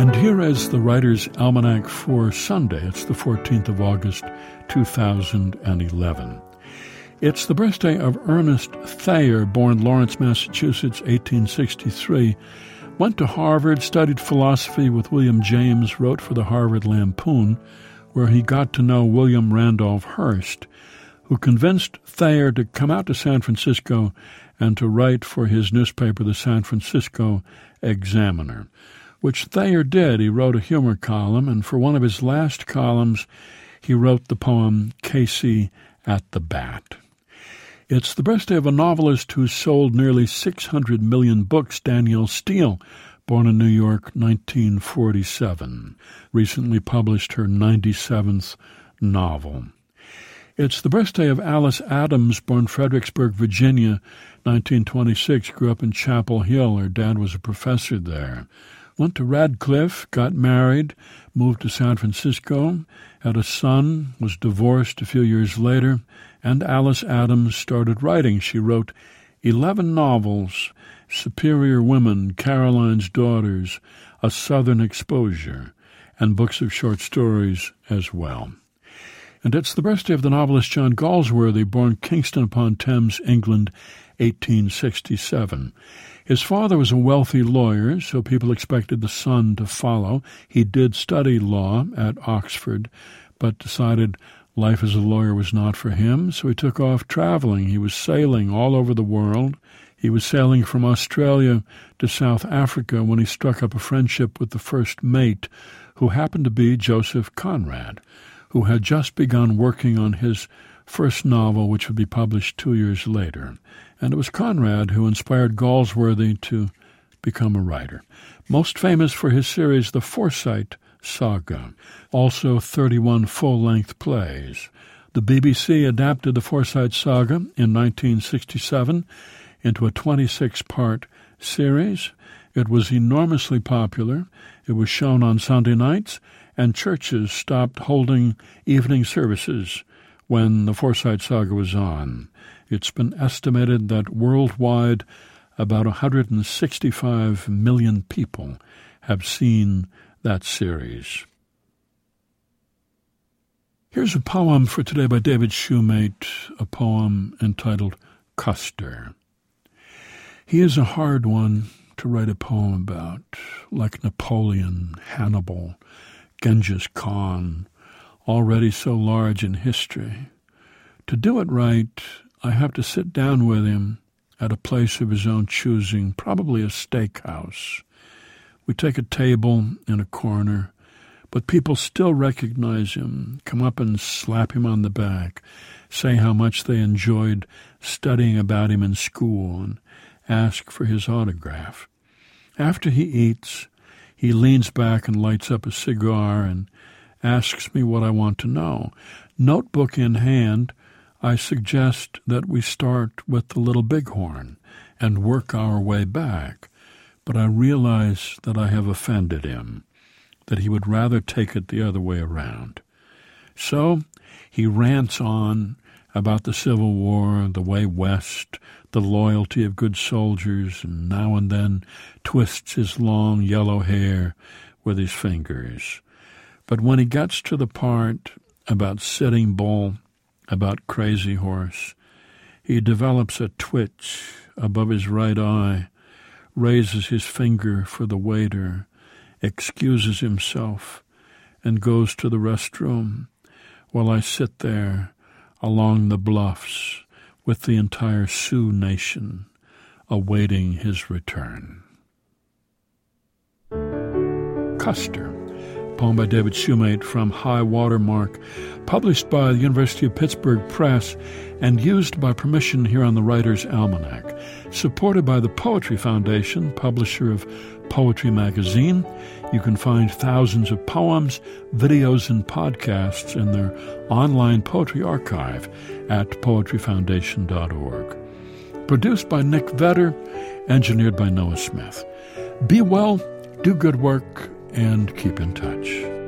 And here is the Writer's Almanac for Sunday. It's the 14th of August, 2011. It's the birthday of Ernest Thayer, born Lawrence, Massachusetts, 1863. Went to Harvard, studied philosophy with William James, wrote for the Harvard Lampoon, where he got to know William Randolph Hearst, who convinced Thayer to come out to San Francisco and to write for his newspaper, the San Francisco Examiner, which Thayer did. He wrote a humor column, and for one of his last columns, he wrote the poem Casey at the Bat. It's the birthday of a novelist who sold nearly 600 million books, Danielle Steel, born in New York, 1947, recently published her 97th novel. It's the birthday of Alice Adams, born Fredericksburg, Virginia, 1926, grew up in Chapel Hill. Her dad was a professor there. Went to Radcliffe, got married, moved to San Francisco, had a son, was divorced a few years later, and Alice Adams started writing. She wrote 11 novels, Superior Women, Caroline's Daughters, A Southern Exposure, and books of short stories as well. And it's the birthday of the novelist John Galsworthy, born Kingston upon Thames, England, 1867. His father was a wealthy lawyer, so people expected the son to follow. He did study law at Oxford, but decided life as a lawyer was not for him, so he took off traveling. He was sailing all over the world. He was sailing from Australia to South Africa when he struck up a friendship with the first mate, who happened to be Joseph Conrad, who had just begun working on his first novel, which would be published 2 years later. And it was Conrad who inspired Galsworthy to become a writer. Most famous for his series, The Forsyte Saga, also 31 full-length plays. The BBC adapted The Forsyte Saga in 1967 into a 26-part series. It was enormously popular. It was shown on Sunday nights, and churches stopped holding evening services when The Forsyte Saga was on. It's been estimated that worldwide about 165 million people have seen that series. Here's a poem for today by David Shumate, a poem entitled Custer. He is a hard one to write a poem about, like Napoleon, Hannibal, Genghis Khan, already so large in history. To do it right, I have to sit down with him at a place of his own choosing, probably a steakhouse. We take a table in a corner, but people still recognize him, come up and slap him on the back, say how much they enjoyed studying about him in school, and ask for his autograph. After he eats, he leans back and lights up a cigar and asks me what I want to know. Notebook in hand, I suggest that we start with the Little Bighorn and work our way back, but I realize that I have offended him, that he would rather take it the other way around. So he rants on about the Civil War, the way west, the loyalty of good soldiers, and now and then twists his long yellow hair with his fingers. But when he gets to the part about Sitting Bull, about Crazy Horse, he develops a twitch above his right eye, raises his finger for the waiter, excuses himself, and goes to the restroom, while I sit there along the bluffs with the entire Sioux Nation awaiting his return. Custer, poem by David Shumate from High Water Mark, published by the University of Pittsburgh Press and used by permission here on the Writer's Almanac, supported by the Poetry Foundation, publisher of Poetry Magazine. You can find thousands of poems, videos, and podcasts in their online poetry archive at poetryfoundation.org. Produced by Nick Vedder, engineered by Noah Smith. Be well, do good work, and keep in touch.